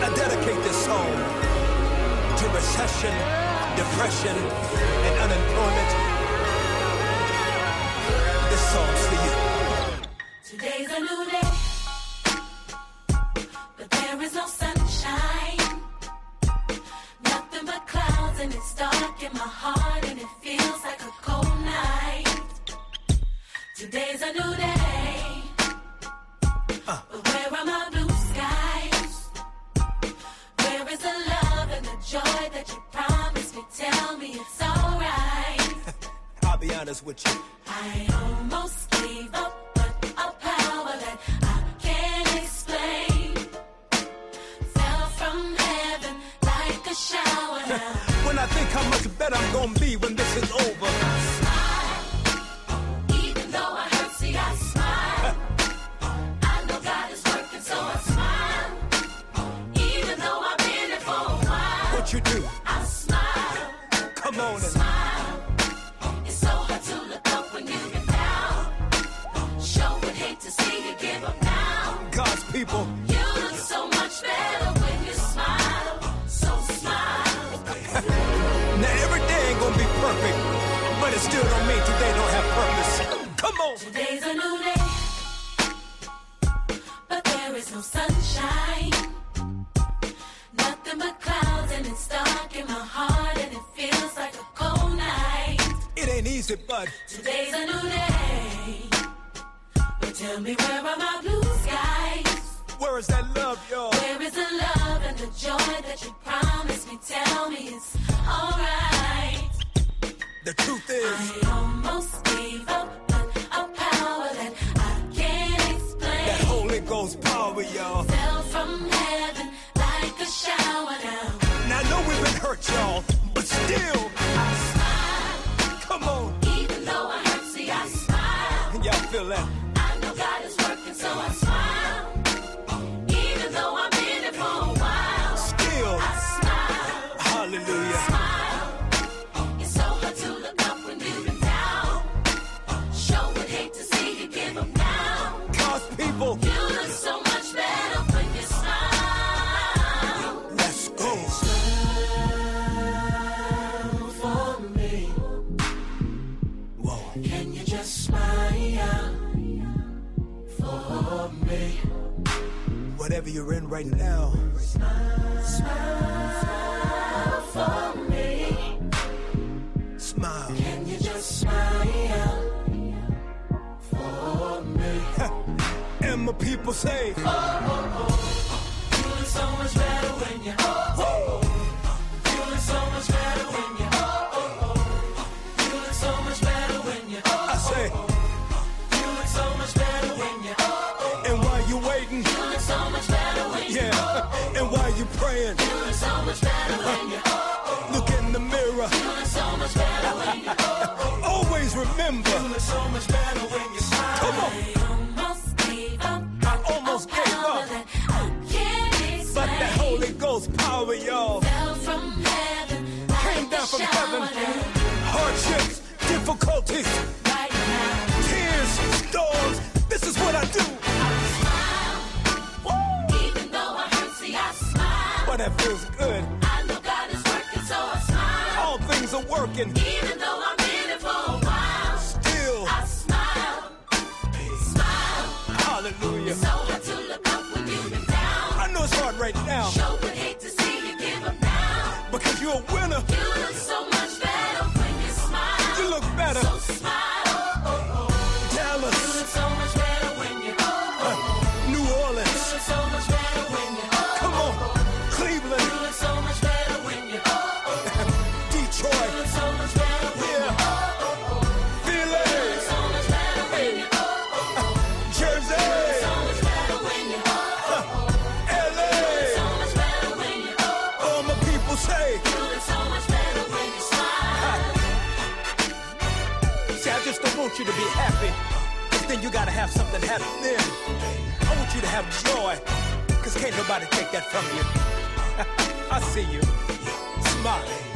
dedicate this song to recession, depression, and unemployment. This song's for you. Today's a new day, but there is no sunshine. Nothing but clouds, and it's dark in my heart, and it feels like a cold night. Today's a new day, but where are my blue skies? Where is the love and the joy that you promised me? Tell me it's alright. I'll be honest with you. I almost gave up, but a power that I can't explain fell from heaven like a shower now. When I think how much better I'm gonna be when this is over. I smile, even though I hurt, see I smile. I know God is working, so I smile. Even though I've been here for a while. What you do? I smile. Come on and Smile. It's so hard to look up when you've been down. Sure would hate to see you give up now. God's people. You look so much better when you smile. So smile. Now every day ain't gonna be perfect, but it still don't mean today don't have purpose. Come on. Today's a new day, but there is no sunshine. Nothing but clouds, and it's dark in my heart, and it feels like a cold night. It ain't easy, but Today's a new day, but tell me where are my blue skies? where is that love, y'all? Where is the love and the joy that you promised me? Tell me it's alright. The truth is, I almost gave up, but a power that I can't explain that Holy Ghost power, y'all. fell from heaven like a shower now. Now I know we've been hurt, y'all, but still, I smile, come on. even though I hurt, see I smile. Y'all feel that? I know God is working, so I smile. Even though I've been here for a while. Still, I smile, hallelujah. smile. It's so hard to look up when you've been down. Sure would hate to see you give up now. God's people, You look so much better when you smile. let's go. For me, Whoa. can you just smile for me? Whatever you're in right now, Smile for me. smile. Can you just smile for me? And my people say, You look so much better when you. You look so much better when you. You look so much better when you. I say, You look so much better when you. and while you waiting, You look so much better when you. yeah, and while you praying, You look so much better when you. look in the mirror. You look so much better when you. Always remember, You look so much better when you smile. come on. I almost gave up. I almost A gave power up, that I can't explain. but that Holy Ghost power, y'all, Fell from heaven like came down a from shower heaven. down. Hardships, difficulties, Right now, tears, storms. This is what I do. I smile. Even though I hurt, see I smile. But that feels good. I know God is working, so I smile. All things are working. Even though I've been here for a while, Still, I smile. Smile. hallelujah. So hard to look up when you've been down. I know it's hard right now, Sure would hate to see you give up now. because you're a winner. You look so much better when you smile. You look better. So smile. Dallas, You look so much better when you. New You Orleans, look so much better when you. come on, You Cleveland, look so much better when you. You Detroit, look so much better when you. yeah, Philly, You look so much better when you. Jersey, So much better when you. LA. So much better when you. All my people say, You look so much better when you smile. see, I just don't want you to be happy, but then you gotta have something happen then. I want you to have joy, cause can't nobody take that from you. I see you. Smile.